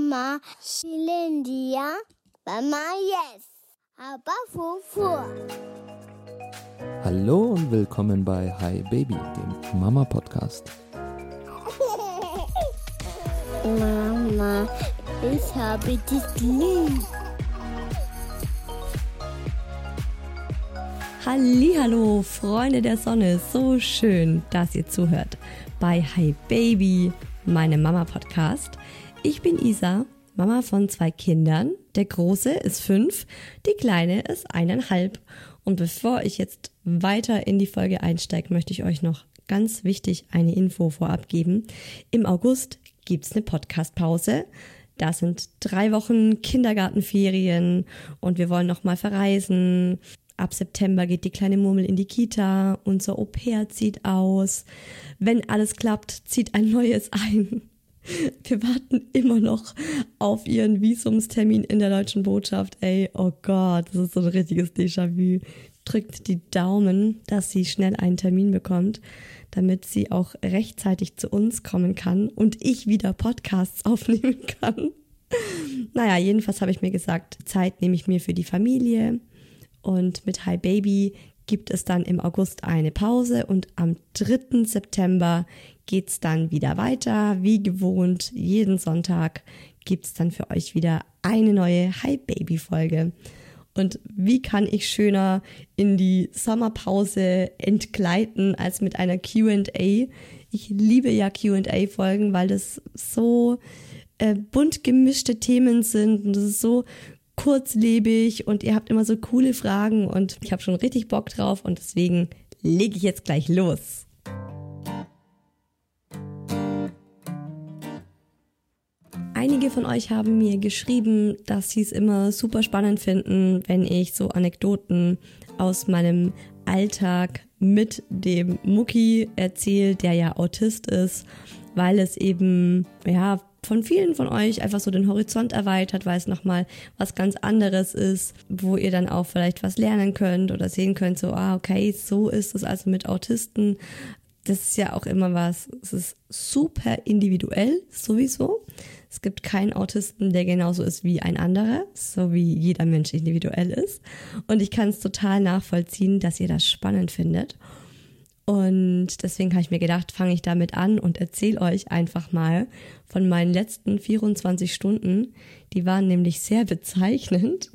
Mama Shilindia, Mama Yes, aber Fufu. Hallo und willkommen bei Hi Baby, dem Mama-Podcast. Mama, ich habe dich lieb. Hallihallo, Freunde der Sonne, so schön, dass ihr zuhört bei Hi Baby, meinem Mama-Podcast. Ich bin Isa, Mama von 2 Kindern. Der Große ist 5, die Kleine ist 1,5. Und bevor ich jetzt weiter in die Folge einsteige, möchte ich euch noch ganz wichtig eine Info vorab geben. Im August gibt's eine Podcast-Pause. Da sind 3 Wochen Kindergartenferien und wir wollen nochmal verreisen. Ab September geht die kleine Murmel in die Kita, unser Au-pair zieht aus. Wenn alles klappt, zieht ein neues ein. Wir warten immer noch auf ihren Visumstermin in der deutschen Botschaft. Ey, oh Gott, das ist so ein richtiges Déjà-vu. Drückt die Daumen, dass sie schnell einen Termin bekommt, damit sie auch rechtzeitig zu uns kommen kann und ich wieder Podcasts aufnehmen kann. Naja, jedenfalls habe ich mir gesagt, Zeit nehme ich mir für die Familie. Und mit Hi Baby gibt es dann im August eine Pause und am 3. September geht's dann wieder weiter. Wie gewohnt, jeden Sonntag gibt's dann für euch wieder eine neue Hi Baby Folge. Und wie kann ich schöner in die Sommerpause entgleiten als mit einer Q&A? Ich liebe ja Q&A-Folgen, weil das so bunt gemischte Themen sind und das ist so kurzlebig und ihr habt immer so coole Fragen und ich habe schon richtig Bock drauf und deswegen lege ich jetzt gleich los. Einige von euch haben mir geschrieben, dass sie es immer super spannend finden, wenn ich so Anekdoten aus meinem Alltag mit dem Mucki erzähle, der ja Autist ist, weil es eben, ja, von vielen von euch einfach so den Horizont erweitert, weil es nochmal was ganz anderes ist, wo ihr dann auch vielleicht was lernen könnt oder sehen könnt, so, okay, so ist es also mit Autisten. Das ist ja auch immer was, es ist super individuell sowieso. Es gibt keinen Autisten, der genauso ist wie ein anderer, so wie jeder Mensch individuell ist. Und ich kann es total nachvollziehen, dass ihr das spannend findet. Und deswegen habe ich mir gedacht, fange ich damit an und erzähle euch einfach mal von meinen letzten 24 Stunden. Die waren nämlich sehr bezeichnend.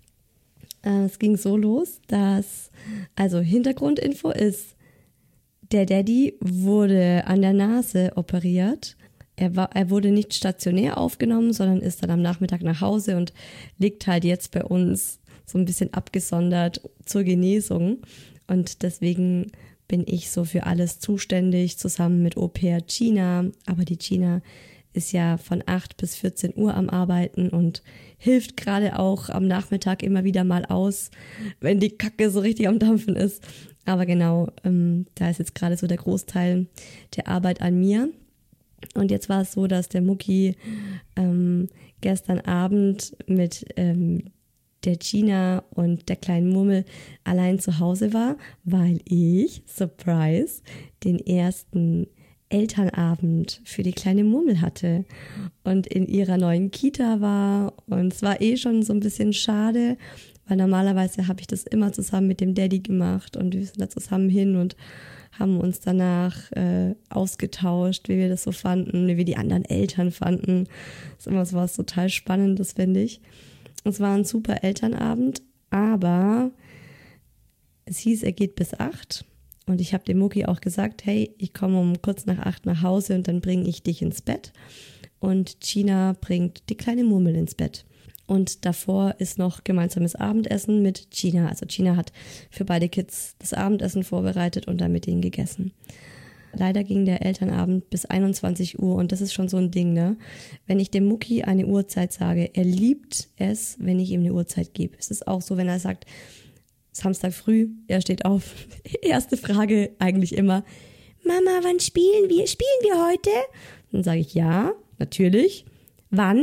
Es ging so los, dass, also Hintergrundinfo ist, der Daddy wurde an der Nase operiert. Er wurde nicht stationär aufgenommen, sondern ist dann am Nachmittag nach Hause und liegt halt jetzt bei uns so ein bisschen abgesondert zur Genesung. Und deswegen bin ich so für alles zuständig, zusammen mit Au-pair Gina. Aber die Gina ist ja von 8 bis 14 Uhr am Arbeiten und hilft gerade auch am Nachmittag immer wieder mal aus, wenn die Kacke so richtig am Dampfen ist. Aber genau, da ist jetzt gerade so der Großteil der Arbeit an mir. Und jetzt war es so, dass der Mucki gestern Abend mit der Gina und der kleinen Murmel allein zu Hause war, weil ich, Surprise, den ersten Elternabend für die kleine Murmel hatte und in ihrer neuen Kita war. Und es war schon so ein bisschen schade, weil normalerweise habe ich das immer zusammen mit dem Daddy gemacht und wir sind da zusammen hin und haben uns danach ausgetauscht, wie wir das so fanden, wie wir die anderen Eltern fanden. Das ist immer so was total Spannendes, finde ich. Es war ein super Elternabend, aber es hieß, er geht bis 8 und ich habe dem Mucki auch gesagt, hey, ich komme um kurz nach 8 nach Hause und dann bringe ich dich ins Bett und Gina bringt die kleine Murmel ins Bett. Und davor ist noch gemeinsames Abendessen mit Gina. Also Gina hat für beide Kids das Abendessen vorbereitet und dann mit ihnen gegessen. Leider ging der Elternabend bis 21 Uhr und das ist schon so ein Ding, ne? Wenn ich dem Mucki eine Uhrzeit sage, er liebt es, wenn ich ihm eine Uhrzeit gebe. Es ist auch so, wenn er sagt, Samstag früh, er steht auf. Erste Frage eigentlich immer, Mama, wann spielen wir? Spielen wir heute? Dann sage ich, ja, natürlich. Wann?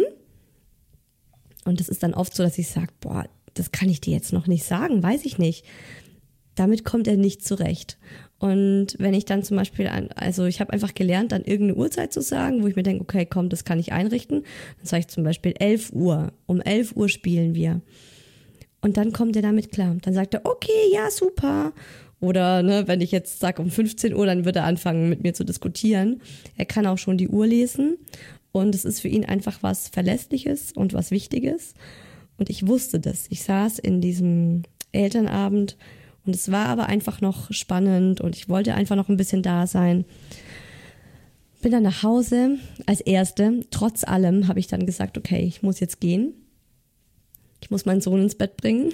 Und das ist dann oft so, dass ich sage, boah, das kann ich dir jetzt noch nicht sagen, weiß ich nicht. Damit kommt er nicht zurecht. Und wenn ich dann zum Beispiel, also ich habe einfach gelernt, dann irgendeine Uhrzeit zu sagen, wo ich mir denke, okay, komm, das kann ich einrichten. Dann sage ich zum Beispiel 11 Uhr. Um 11 Uhr spielen wir. Und dann kommt er damit klar. Dann sagt er, okay, ja, super. Oder ne, wenn ich jetzt sage um 15 Uhr, dann wird er anfangen mit mir zu diskutieren. Er kann auch schon die Uhr lesen. Und es ist für ihn einfach was Verlässliches und was Wichtiges. Und ich wusste das. Ich saß in diesem Elternabend und es war aber einfach noch spannend und ich wollte einfach noch ein bisschen da sein. Bin dann nach Hause als Erste. Trotz allem habe ich dann gesagt, okay, ich muss jetzt gehen. Ich muss meinen Sohn ins Bett bringen.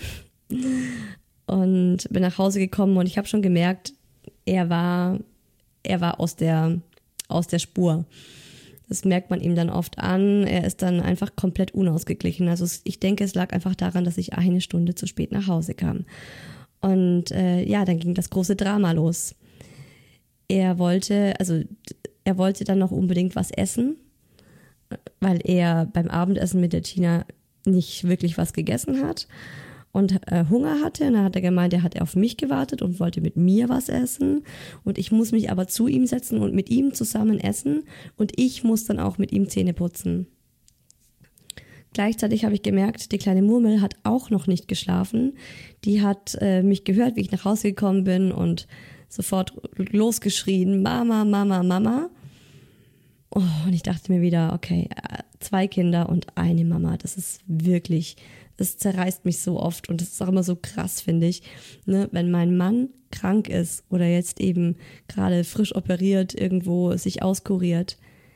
Und bin nach Hause gekommen und ich habe schon gemerkt, er war aus der Spur. Das merkt man ihm dann oft an. Er ist dann einfach komplett unausgeglichen. Also ich denke, es lag einfach daran, dass ich eine Stunde zu spät nach Hause kam. Und dann ging das große Drama los. Er wollte dann noch unbedingt was essen, weil er beim Abendessen mit der Tina nicht wirklich was gegessen hat und Hunger hatte. Und dann hat er gemeint, er hat auf mich gewartet und wollte mit mir was essen. Und ich muss mich aber zu ihm setzen und mit ihm zusammen essen. Und ich muss dann auch mit ihm Zähne putzen. Gleichzeitig habe ich gemerkt, die kleine Murmel hat auch noch nicht geschlafen. Die hat mich gehört, wie ich nach Hause gekommen bin und sofort losgeschrien, Mama, Mama, Mama. Oh, und ich dachte mir wieder, okay, 2 Kinder und eine Mama, das zerreißt mich so oft und das ist auch immer so krass, finde ich. Ne? Wenn mein Mann krank ist oder jetzt eben gerade frisch operiert, irgendwo sich auskuriert,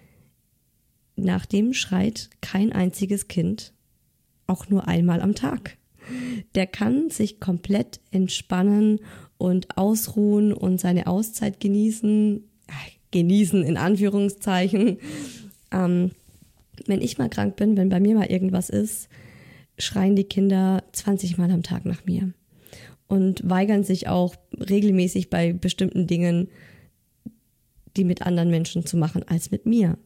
nach dem schreit kein einziges Kind, auch nur einmal am Tag. Der kann sich komplett entspannen und ausruhen und seine Auszeit genießen in Anführungszeichen. Wenn ich mal krank bin, wenn bei mir mal irgendwas ist, schreien die Kinder 20 Mal am Tag nach mir und weigern sich auch regelmäßig bei bestimmten Dingen, die mit anderen Menschen zu machen, als mit mir.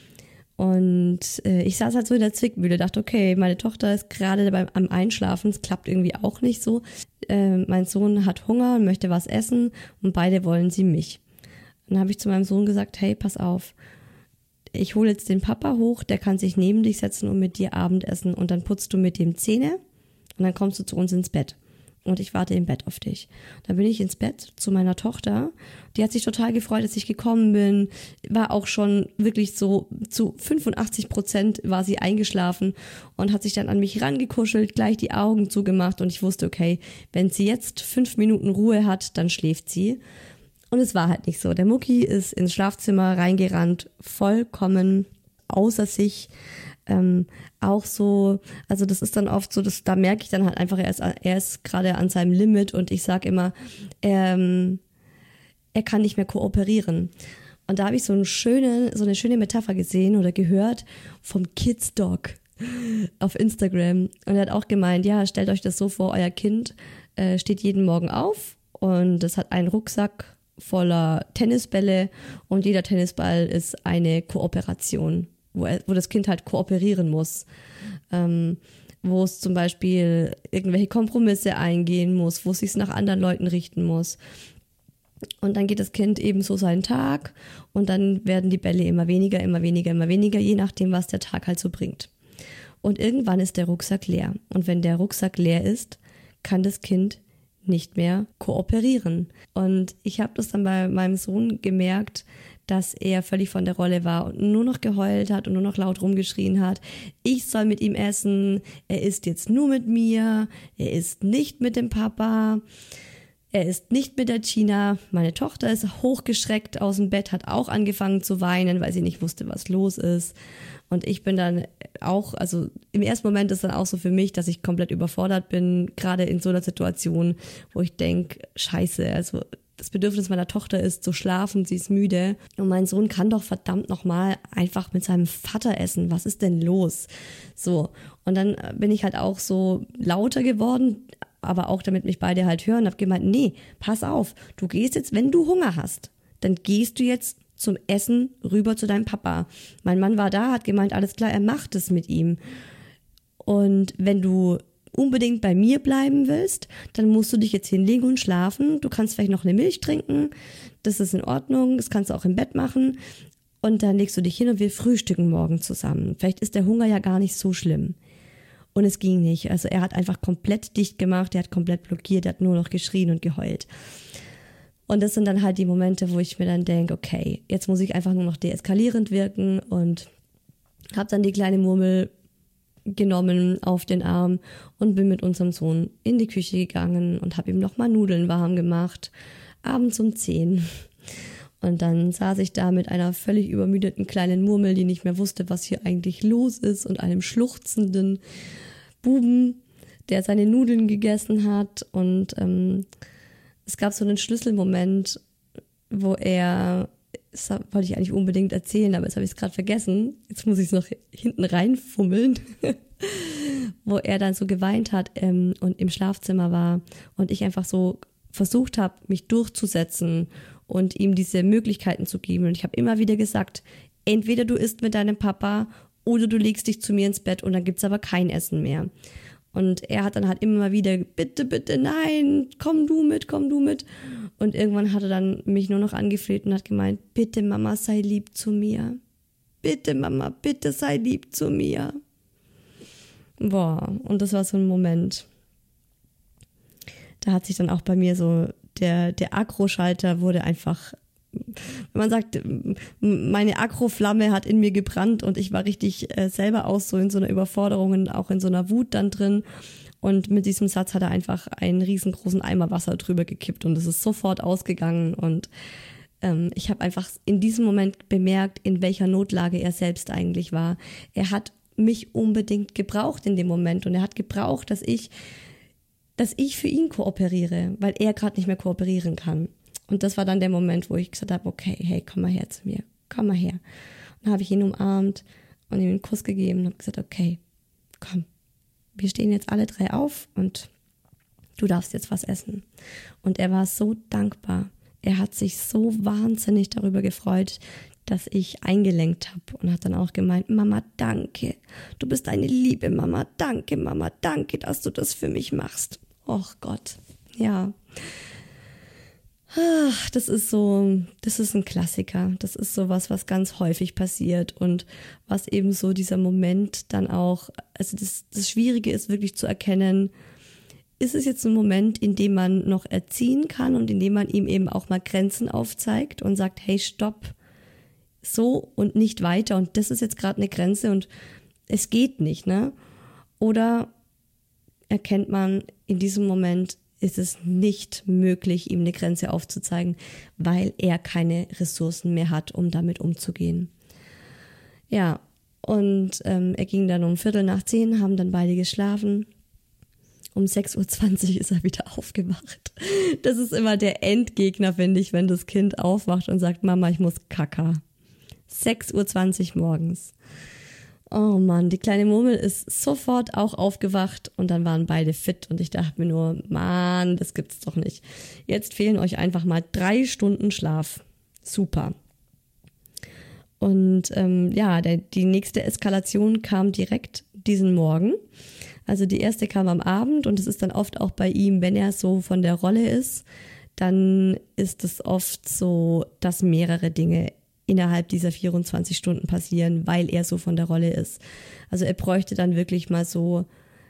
Und ich saß halt so in der Zwickmühle, dachte, okay, meine Tochter ist gerade am Einschlafen, es klappt irgendwie auch nicht so. Mein Sohn hat Hunger und möchte was essen und beide wollen sie mich. Dann habe ich zu meinem Sohn gesagt, hey, pass auf, ich hole jetzt den Papa hoch, der kann sich neben dich setzen und mit dir Abendessen und dann putzt du mit dem Zähne und dann kommst du zu uns ins Bett. Und ich warte im Bett auf dich. Dann bin ich ins Bett zu meiner Tochter. Die hat sich total gefreut, dass ich gekommen bin. War auch schon wirklich so zu 85% war sie eingeschlafen und hat sich dann an mich rangekuschelt, gleich die Augen zugemacht und ich wusste, okay, wenn sie jetzt 5 Minuten Ruhe hat, dann schläft sie. Und es war halt nicht so. Der Mucki ist ins Schlafzimmer reingerannt, vollkommen außer sich. Auch so, also das ist dann oft so, da merke ich dann halt einfach, er ist gerade an seinem Limit und ich sage immer, er kann nicht mehr kooperieren. Und da habe ich so eine schöne Metapher gesehen oder gehört vom Kids Dog auf Instagram. Und er hat auch gemeint, ja, stellt euch das so vor, euer Kind steht jeden Morgen auf und es hat einen Rucksack voller Tennisbälle und jeder Tennisball ist eine Kooperation, wo das Kind halt kooperieren muss, wo es zum Beispiel irgendwelche Kompromisse eingehen muss, wo es sich nach anderen Leuten richten muss. Und dann geht das Kind eben so seinen Tag und dann werden die Bälle immer weniger, je nachdem, was der Tag halt so bringt. Und irgendwann ist der Rucksack leer. Und wenn der Rucksack leer ist, kann das Kind nicht mehr kooperieren. Und ich habe das dann bei meinem Sohn gemerkt, dass er völlig von der Rolle war und nur noch geheult hat und nur noch laut rumgeschrien hat. Ich soll mit ihm essen, er isst jetzt nur mit mir, er isst nicht mit dem Papa, er isst nicht mit der Tina. Meine Tochter ist hochgeschreckt aus dem Bett, hat auch angefangen zu weinen, weil sie nicht wusste, was los ist. Und ich bin dann auch, also im ersten Moment ist dann auch so für mich, dass ich komplett überfordert bin, gerade in so einer Situation, wo ich denke, scheiße, also das Bedürfnis meiner Tochter ist zu schlafen, sie ist müde und mein Sohn kann doch verdammt nochmal einfach mit seinem Vater essen, was ist denn los? So, und dann bin ich halt auch so lauter geworden, aber auch damit mich beide halt hören, habe gemeint, nee, pass auf, du gehst jetzt, wenn du Hunger hast, dann gehst du jetzt zum Essen rüber zu deinem Papa. Mein Mann war da, hat gemeint, alles klar, er macht es mit ihm. Und wenn du unbedingt bei mir bleiben willst, dann musst du dich jetzt hinlegen und schlafen. Du kannst vielleicht noch eine Milch trinken, das ist in Ordnung, das kannst du auch im Bett machen. Und dann legst du dich hin und wir frühstücken morgen zusammen. Vielleicht ist der Hunger ja gar nicht so schlimm. Und es ging nicht. Also er hat einfach komplett dicht gemacht, er hat komplett blockiert, er hat nur noch geschrien und geheult. Und das sind dann halt die Momente, wo ich mir dann denke, okay, jetzt muss ich einfach nur noch deeskalierend wirken und habe dann die kleine Murmel genommen auf den Arm und bin mit unserem Sohn in die Küche gegangen und habe ihm nochmal Nudeln warm gemacht, abends um 10. Und dann saß ich da mit einer völlig übermüdeten kleinen Murmel, die nicht mehr wusste, was hier eigentlich los ist, und einem schluchzenden Buben, der seine Nudeln gegessen hat. Und es gab so einen Schlüsselmoment, wo das wollte ich eigentlich unbedingt erzählen, aber jetzt habe ich es gerade vergessen. Jetzt muss ich es noch hinten reinfummeln, wo er dann so geweint hat und im Schlafzimmer war und ich einfach so versucht habe, mich durchzusetzen und ihm diese Möglichkeiten zu geben. Und ich habe immer wieder gesagt, entweder du isst mit deinem Papa oder du legst dich zu mir ins Bett und dann gibt's aber kein Essen mehr. Und er hat dann halt immer wieder, bitte, bitte, nein, komm du mit. Und irgendwann hat er dann mich nur noch angefleht und hat gemeint, bitte Mama, sei lieb zu mir. Bitte Mama, bitte sei lieb zu mir. Boah, und das war so ein Moment. Da hat sich dann auch bei mir so der Akro-Schalter wurde einfach, wenn man sagt, meine Akro-Flamme hat in mir gebrannt und ich war richtig selber auch so in so einer Überforderung und auch in so einer Wut dann drin. Und mit diesem Satz hat er einfach einen riesengroßen Eimer Wasser drüber gekippt und es ist sofort ausgegangen. Und ich habe einfach in diesem Moment bemerkt, in welcher Notlage er selbst eigentlich war. Er hat mich unbedingt gebraucht in dem Moment und er hat gebraucht, dass ich für ihn kooperiere, weil er gerade nicht mehr kooperieren kann. Und das war dann der Moment, wo ich gesagt habe, okay, hey, komm mal her zu mir, komm mal her. Und dann habe ich ihn umarmt und ihm einen Kuss gegeben und habe gesagt, okay, komm, wir stehen jetzt alle 3 auf und du darfst jetzt was essen. Und er war so dankbar. Er hat sich so wahnsinnig darüber gefreut, dass ich eingelenkt habe und hat dann auch gemeint, Mama, danke, du bist eine liebe Mama, danke, dass du das für mich machst. Och Gott, ja. Ach, das ist ein Klassiker. Das ist sowas, was ganz häufig passiert und was eben so dieser Moment dann auch, also das Schwierige ist wirklich zu erkennen, ist es jetzt ein Moment, in dem man noch erziehen kann und in dem man ihm eben auch mal Grenzen aufzeigt und sagt, hey, stopp, so und nicht weiter und das ist jetzt gerade eine Grenze und es geht nicht, ne? Oder erkennt man, in diesem Moment ist es nicht möglich, ihm eine Grenze aufzuzeigen, weil er keine Ressourcen mehr hat, um damit umzugehen. Ja, und er ging dann um 9:15, haben dann beide geschlafen. Um 6:20 Uhr ist er wieder aufgewacht. Das ist immer der Endgegner, finde ich, wenn das Kind aufwacht und sagt, Mama, ich muss Kaka. 6:20 Uhr morgens. Oh Mann, die kleine Murmel ist sofort auch aufgewacht und dann waren beide fit und ich dachte mir nur, Mann, das gibt's doch nicht. Jetzt fehlen euch einfach mal 3 Stunden Schlaf. Super. Und die nächste Eskalation kam direkt diesen Morgen. Also die erste kam am Abend und es ist dann oft auch bei ihm, wenn er so von der Rolle ist, dann ist es oft so, dass mehrere Dinge innerhalb dieser 24 Stunden passieren, weil er so von der Rolle ist. Also er bräuchte dann wirklich mal so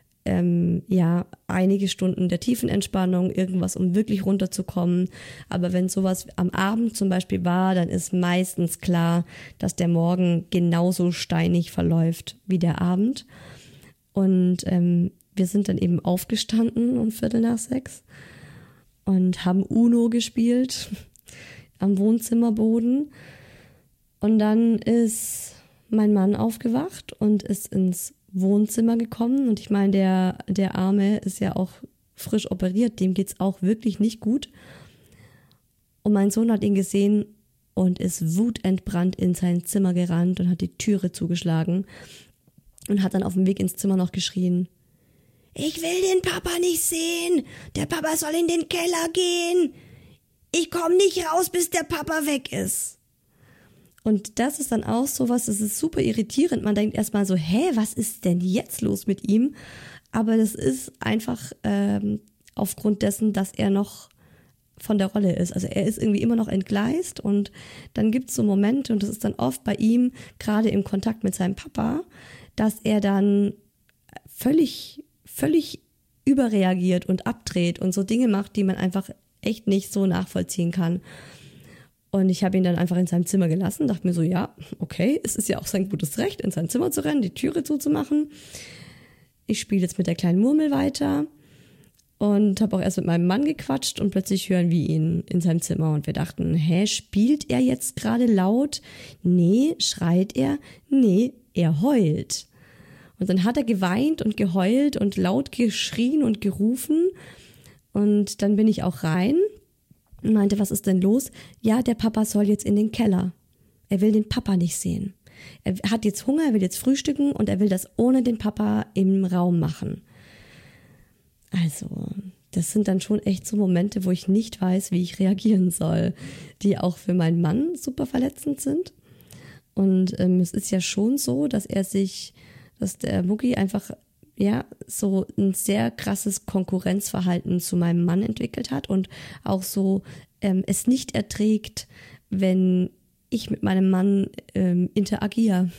einige Stunden der tiefen Entspannung, irgendwas, um wirklich runterzukommen. Aber wenn sowas am Abend zum Beispiel war, dann ist meistens klar, dass der Morgen genauso steinig verläuft wie der Abend. Und wir sind dann eben aufgestanden um 5:45 und haben Uno gespielt am Wohnzimmerboden. Und dann ist mein Mann aufgewacht und ist ins Wohnzimmer gekommen. Und ich meine, der Arme ist ja auch frisch operiert, dem geht's auch wirklich nicht gut. Und mein Sohn hat ihn gesehen und ist wutentbrannt in sein Zimmer gerannt und hat die Türe zugeschlagen und hat dann auf dem Weg ins Zimmer noch geschrien, ich will den Papa nicht sehen, der Papa soll in den Keller gehen. Ich komme nicht raus, bis der Papa weg ist. Und das ist dann auch sowas, das ist super irritierend. Man denkt erstmal so, was ist denn jetzt los mit ihm? Aber das ist einfach aufgrund dessen, dass er noch von der Rolle ist. Also er ist irgendwie immer noch entgleist und dann gibt es so Momente, und das ist dann oft bei ihm, gerade im Kontakt mit seinem Papa, dass er dann völlig überreagiert und abdreht und so Dinge macht, die man einfach echt nicht so nachvollziehen kann. Und ich habe ihn dann einfach in seinem Zimmer gelassen, dachte mir so, ja, okay, es ist ja auch sein gutes Recht, in sein Zimmer zu rennen, die Türe zuzumachen. Ich spiele jetzt mit der kleinen Murmel weiter. Und habe auch erst mit meinem Mann gequatscht und plötzlich hören wir ihn in seinem Zimmer und wir dachten, spielt er jetzt gerade laut? Nee, schreit er? Nee, er heult. Und dann hat er geweint und geheult und laut geschrien und gerufen und dann bin ich auch rein und meinte, was ist denn los? Ja, der Papa soll jetzt in den Keller. Er will den Papa nicht sehen. Er hat jetzt Hunger, er will jetzt frühstücken und er will das ohne den Papa im Raum machen. Also, das sind dann schon echt so Momente, wo ich nicht weiß, wie ich reagieren soll, die auch für meinen Mann super verletzend sind. Und es ist ja schon so, dass der Mucki einfach so ein sehr krasses Konkurrenzverhalten zu meinem Mann entwickelt hat und auch so es nicht erträgt, wenn ich mit meinem Mann interagiere.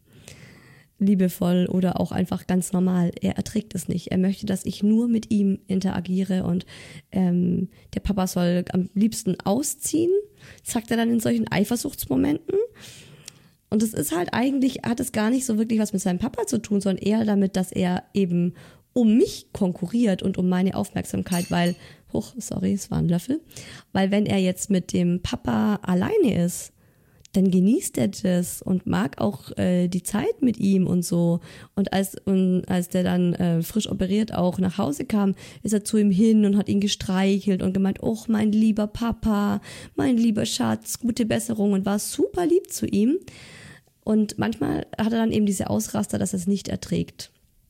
Liebevoll oder auch einfach ganz normal. Er erträgt es nicht. Er möchte, dass ich nur mit ihm interagiere und der Papa soll am liebsten ausziehen, sagt er dann in solchen Eifersuchtsmomenten. Und es ist halt eigentlich, hat es gar nicht so wirklich was mit seinem Papa zu tun, sondern eher damit, dass er eben um mich konkurriert und um meine Aufmerksamkeit, weil, es war ein Löffel, weil wenn er jetzt mit dem Papa alleine ist, dann genießt er das und mag auch die Zeit mit ihm und so. Und als der dann frisch operiert auch nach Hause kam, ist er zu ihm hin und hat ihn gestreichelt und gemeint, oh, mein lieber Papa, mein lieber Schatz, gute Besserung und war super lieb zu ihm. Und manchmal hat er dann eben diese Ausraster, dass er es nicht erträgt.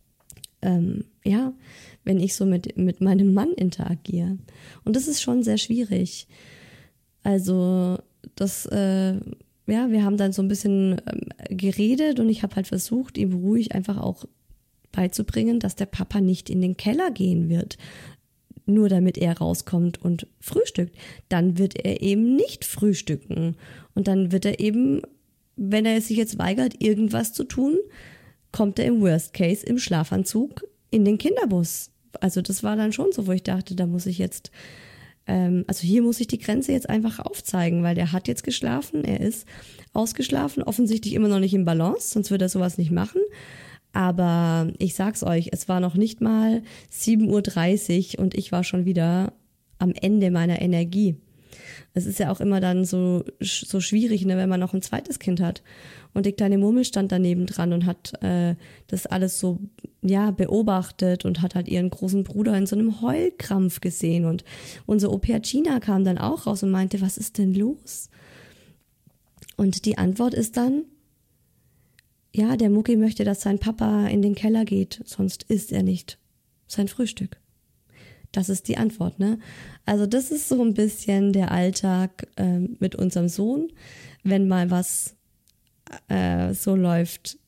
Wenn ich so mit meinem Mann interagiere. Und das ist schon sehr schwierig. Also wir haben dann so ein bisschen geredet und ich habe halt versucht, ihm ruhig einfach auch beizubringen, dass der Papa nicht in den Keller gehen wird, nur damit er rauskommt und frühstückt. Dann wird er eben nicht frühstücken und dann wird er eben, wenn er sich jetzt weigert, irgendwas zu tun, kommt er im Worst Case im Schlafanzug in den Kinderbus. Also das war dann schon so, wo ich dachte, da muss ich jetzt hier muss ich die Grenze jetzt einfach aufzeigen, weil der hat jetzt geschlafen, er ist ausgeschlafen, offensichtlich immer noch nicht im Balance, sonst würde er sowas nicht machen. Aber ich sag's euch, es war noch nicht mal 7:30 Uhr und ich war schon wieder am Ende meiner Energie. Es ist ja auch immer dann so schwierig, ne, wenn man noch ein zweites Kind hat. Und die kleine Murmel stand daneben dran und hat das alles so beobachtet und hat halt ihren großen Bruder in so einem Heulkrampf gesehen. Und unsere Au-pair Gina kam dann auch raus und meinte, was ist denn los? Und die Antwort ist dann, ja, der Mucki möchte, dass sein Papa in den Keller geht, sonst isst er nicht sein Frühstück. Das ist die Antwort, ne? Also das ist so ein bisschen der Alltag mit unserem Sohn, wenn mal was so läuft,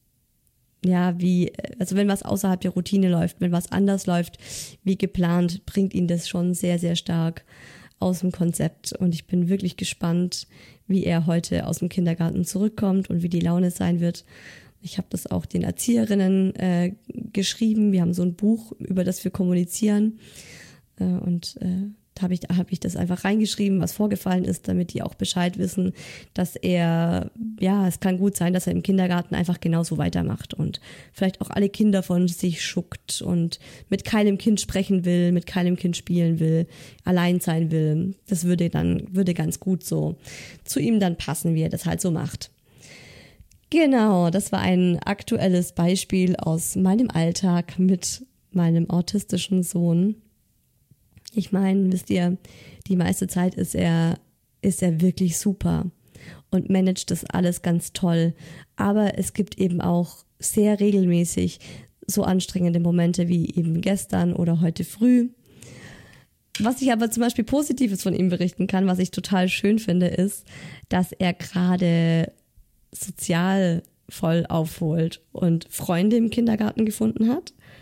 wenn was außerhalb der Routine läuft, wenn was anders läuft wie geplant, bringt ihn das schon sehr, sehr stark aus dem Konzept. Und ich bin wirklich gespannt, wie er heute aus dem Kindergarten zurückkommt und wie die Laune sein wird. Ich habe das auch den Erzieherinnen geschrieben. Wir haben so ein Buch, über das wir kommunizieren. Da habe ich das einfach reingeschrieben, was vorgefallen ist, damit die auch Bescheid wissen, dass es kann gut sein, dass er im Kindergarten einfach genauso weitermacht und vielleicht auch alle Kinder von sich schuckt und mit keinem Kind sprechen will, mit keinem Kind spielen will, allein sein will. Das würde ganz gut so zu ihm dann passen, wie er das halt so macht. Genau, das war ein aktuelles Beispiel aus meinem Alltag mit meinem autistischen Sohn. Ich meine, wisst ihr, die meiste Zeit ist er wirklich super und managt das alles ganz toll. Aber es gibt eben auch sehr regelmäßig so anstrengende Momente wie eben gestern oder heute früh. Was ich aber zum Beispiel Positives von ihm berichten kann, was ich total schön finde, ist, dass er gerade sozial voll aufholt und Freunde im Kindergarten gefunden hat.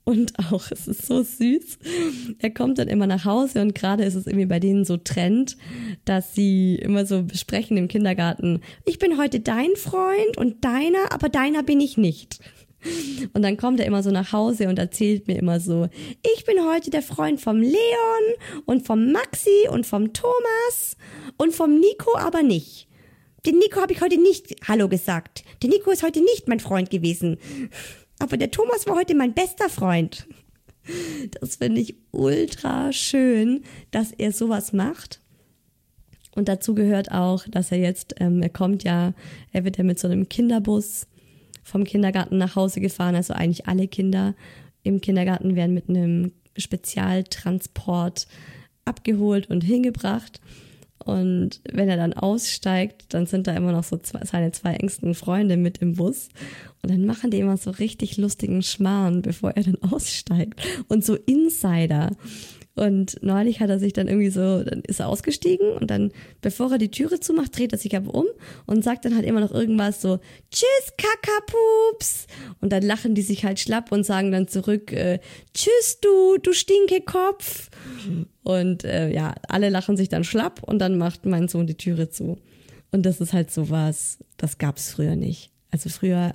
Und auch, es ist so süß, er kommt dann immer nach Hause und gerade ist es irgendwie bei denen so Trend, dass sie immer so besprechen im Kindergarten, ich bin heute dein Freund und deiner, aber deiner bin ich nicht. Und dann kommt er immer so nach Hause und erzählt mir immer so, ich bin heute der Freund vom Leon und vom Maxi und vom Thomas und vom Nico aber nicht. Den Nico habe ich heute nicht Hallo gesagt. Der Nico ist heute nicht mein Freund gewesen. Aber der Thomas war heute mein bester Freund. Das finde ich ultra schön, dass er sowas macht. Und dazu gehört auch, dass er jetzt, er wird ja mit so einem Kinderbus vom Kindergarten nach Hause gefahren. Also eigentlich alle Kinder im Kindergarten werden mit einem Spezialtransport abgeholt und hingebracht. Und wenn er dann aussteigt, dann sind da immer noch so seine 2 engsten Freunde mit im Bus. Und dann machen die immer so richtig lustigen Schmarrn, bevor er dann aussteigt. Und so Insider. Und neulich hat er sich dann irgendwie so, dann ist er ausgestiegen und dann, bevor er die Türe zumacht, dreht er sich aber um und sagt dann halt immer noch irgendwas so, tschüss, Kakapups. Und dann lachen die sich halt schlapp und sagen dann zurück, tschüss, du Stinkekopf. Und alle lachen sich dann schlapp und dann macht mein Sohn die Türe zu. Und das ist halt sowas, das gab's früher nicht. Also früher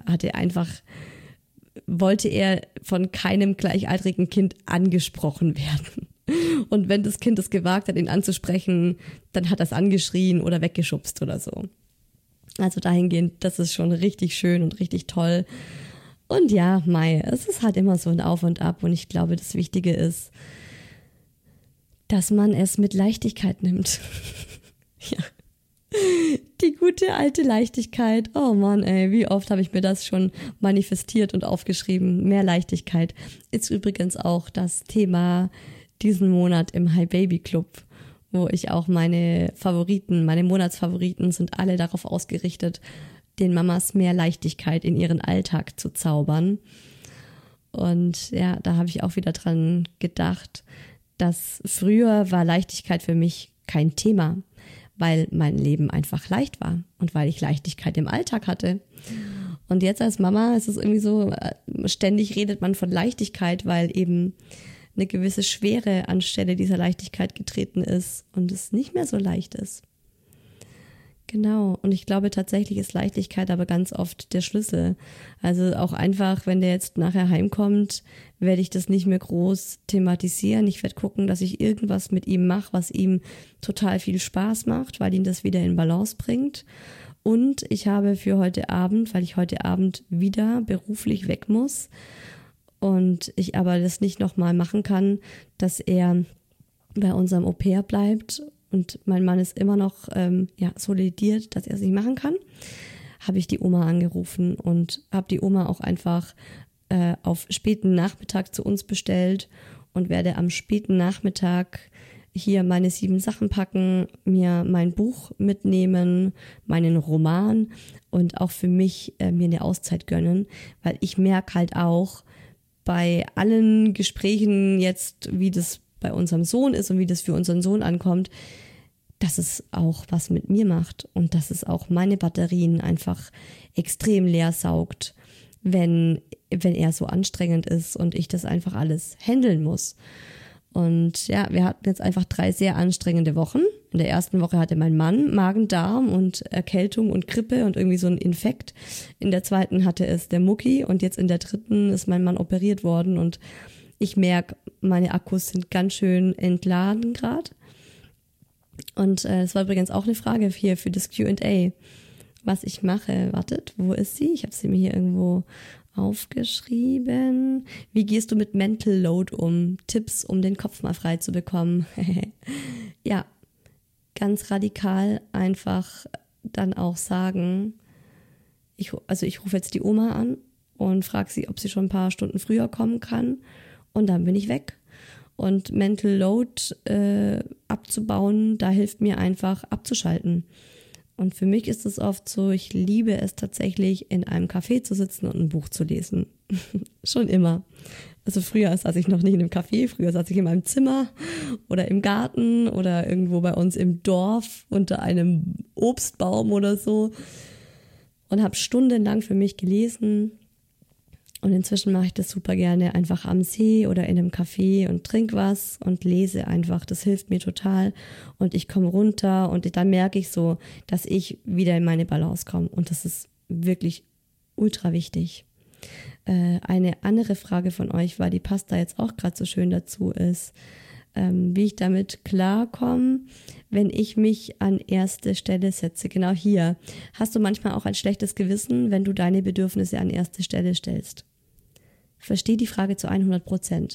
wollte er von keinem gleichaltrigen Kind angesprochen werden. Und wenn das Kind es gewagt hat, ihn anzusprechen, dann hat er es angeschrien oder weggeschubst oder so. Also dahingehend, das ist schon richtig schön und richtig toll. Und ja, es ist halt immer so ein Auf und Ab. Und ich glaube, das Wichtige ist, dass man es mit Leichtigkeit nimmt. Ja. Die gute alte Leichtigkeit. Oh Mann, ey, wie oft habe ich mir das schon manifestiert und aufgeschrieben. Mehr Leichtigkeit ist übrigens auch das Thema diesen Monat im Hi Baby Club, wo ich auch meine Monatsfavoriten sind alle darauf ausgerichtet, den Mamas mehr Leichtigkeit in ihren Alltag zu zaubern. Und ja, da habe ich auch wieder dran gedacht, dass früher war Leichtigkeit für mich kein Thema, weil mein Leben einfach leicht war und weil ich Leichtigkeit im Alltag hatte. Und jetzt als Mama ist es irgendwie so, ständig redet man von Leichtigkeit, weil eben eine gewisse Schwere anstelle dieser Leichtigkeit getreten ist und es nicht mehr so leicht ist. Genau, und ich glaube tatsächlich ist Leichtigkeit aber ganz oft der Schlüssel. Also auch einfach, wenn der jetzt nachher heimkommt, werde ich das nicht mehr groß thematisieren. Ich werde gucken, dass ich irgendwas mit ihm mache, was ihm total viel Spaß macht, weil ihn das wieder in Balance bringt. Und ich habe für heute Abend, weil ich heute Abend wieder beruflich weg muss und ich aber das nicht nochmal machen kann, dass er bei unserem Au-pair bleibt und mein Mann ist immer noch solidiert, dass er es nicht machen kann, habe ich die Oma angerufen und habe die Oma auch einfach auf späten Nachmittag zu uns bestellt und werde am späten Nachmittag hier meine 7 Sachen packen, mir mein Buch mitnehmen, meinen Roman und auch für mich mir eine Auszeit gönnen, weil ich merke halt auch bei allen Gesprächen jetzt, wie das bei unserem Sohn ist und wie das für unseren Sohn ankommt, dass es auch was mit mir macht und dass es auch meine Batterien einfach extrem leer saugt, wenn er so anstrengend ist und ich das einfach alles handeln muss. Und ja, wir hatten jetzt einfach 3 sehr anstrengende Wochen. In der ersten Woche hatte mein Mann Magen-Darm und Erkältung und Grippe und irgendwie so ein Infekt. In der zweiten hatte es der Mucki und jetzt in der dritten ist mein Mann operiert worden und ich merke, meine Akkus sind ganz schön entladen gerade. Und es war übrigens auch eine Frage hier für das Q&A, was ich mache. Wartet, wo ist sie? Ich habe sie mir hier irgendwo aufgeschrieben. Wie gehst du mit Mental Load um? Tipps, um den Kopf mal frei zu bekommen. Ja, ganz radikal einfach dann auch sagen, ich rufe jetzt die Oma an und frage sie, ob sie schon ein paar Stunden früher kommen kann und dann bin ich weg. Und Mental Load abzubauen, da hilft mir einfach abzuschalten. Und für mich ist es oft so, ich liebe es tatsächlich, in einem Café zu sitzen und ein Buch zu lesen. Schon immer. Also früher saß ich noch nicht in einem Café, früher saß ich in meinem Zimmer oder im Garten oder irgendwo bei uns im Dorf unter einem Obstbaum oder so und habe stundenlang für mich gelesen. Und inzwischen mache ich das super gerne einfach am See oder in einem Café und trinke was und lese einfach. Das hilft mir total und ich komme runter und dann merke ich so, dass ich wieder in meine Balance komme und das ist wirklich ultra wichtig. Eine andere Frage von euch, weil die passt da jetzt auch gerade so schön dazu, ist, wie ich damit klarkomme, wenn ich mich an erste Stelle setze. Genau hier. Hast du manchmal auch ein schlechtes Gewissen, wenn du deine Bedürfnisse an erste Stelle stellst? Verstehe die Frage zu 100%.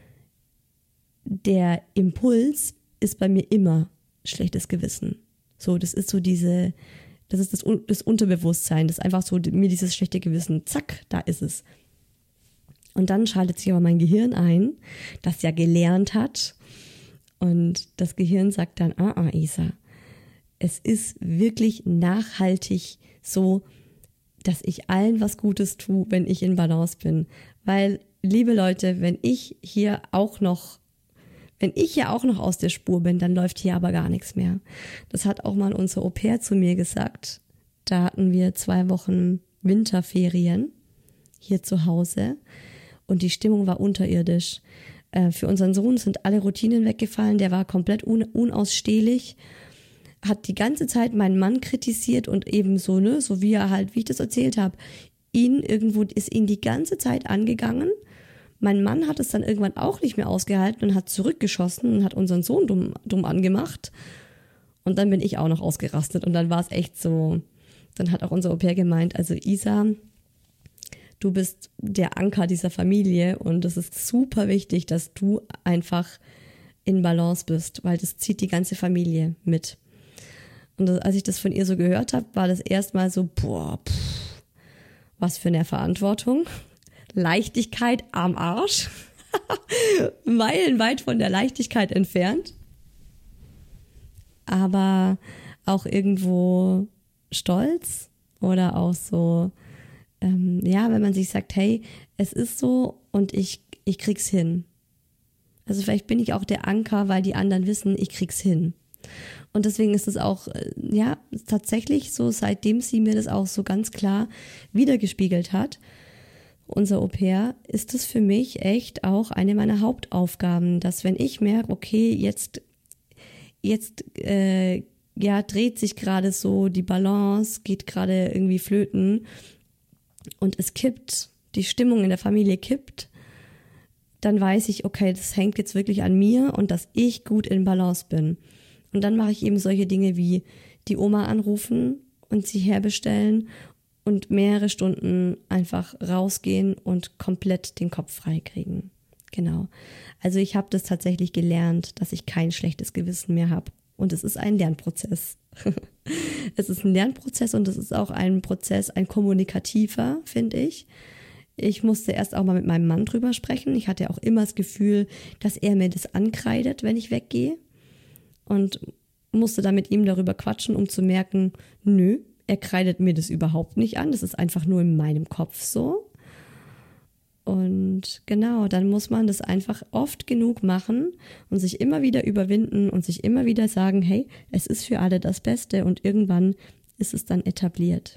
Der Impuls ist bei mir immer schlechtes Gewissen. So, das ist so das ist das Unterbewusstsein, das ist einfach so mir dieses schlechte Gewissen, zack, da ist es. Und dann schaltet sich aber mein Gehirn ein, das ja gelernt hat. Und das Gehirn sagt dann, Isa, es ist wirklich nachhaltig so, dass ich allen was Gutes tue, wenn ich in Balance bin. Weil, liebe Leute, wenn ich hier auch noch aus der Spur bin, dann läuft hier aber gar nichts mehr. Das hat auch mal unser Au-pair zu mir gesagt. Da hatten wir 2 Wochen Winterferien hier zu Hause und die Stimmung war unterirdisch. Für unseren Sohn sind alle Routinen weggefallen, der war komplett unausstehlich, hat die ganze Zeit meinen Mann kritisiert und eben so, so wie ich das erzählt habe, ist ihn die ganze Zeit angegangen. Mein Mann hat es dann irgendwann auch nicht mehr ausgehalten und hat zurückgeschossen und hat unseren Sohn dumm angemacht. Und dann bin ich auch noch ausgerastet und dann war es echt so, dann hat auch unser Au-pair gemeint, also Isa, du bist der Anker dieser Familie und es ist super wichtig, dass du einfach in Balance bist, weil das zieht die ganze Familie mit. Und als ich das von ihr so gehört habe, war das erstmal so, was für eine Verantwortung. Leichtigkeit am Arsch. Meilenweit von der Leichtigkeit entfernt. Aber auch irgendwo stolz oder auch so, wenn man sich sagt, hey, es ist so und ich krieg's hin. Also vielleicht bin ich auch der Anker, weil die anderen wissen, ich krieg's hin. Und deswegen ist es auch, tatsächlich so, seitdem sie mir das auch so ganz klar wiedergespiegelt hat, unser Au-pair, ist es für mich echt auch eine meiner Hauptaufgaben, dass wenn ich merke, okay, jetzt dreht sich gerade so, die Balance geht gerade irgendwie flöten und es kippt, die Stimmung in der Familie kippt, dann weiß ich, okay, das hängt jetzt wirklich an mir und dass ich gut in Balance bin. Und dann mache ich eben solche Dinge wie die Oma anrufen und sie herbestellen und mehrere Stunden einfach rausgehen und komplett den Kopf frei kriegen. Genau. Also ich habe das tatsächlich gelernt, dass ich kein schlechtes Gewissen mehr habe. Und es ist ein Lernprozess. Es ist ein Lernprozess und es ist auch ein Prozess, ein kommunikativer, finde ich. Ich musste erst auch mal mit meinem Mann drüber sprechen. Ich hatte auch immer das Gefühl, dass er mir das ankreidet, wenn ich weggehe. Und musste dann mit ihm darüber quatschen, um zu merken, nö, er kreidet mir das überhaupt nicht an. Das ist einfach nur in meinem Kopf so. Und genau, dann muss man das einfach oft genug machen und sich immer wieder überwinden und sich immer wieder sagen, hey, es ist für alle das Beste und irgendwann ist es dann etabliert.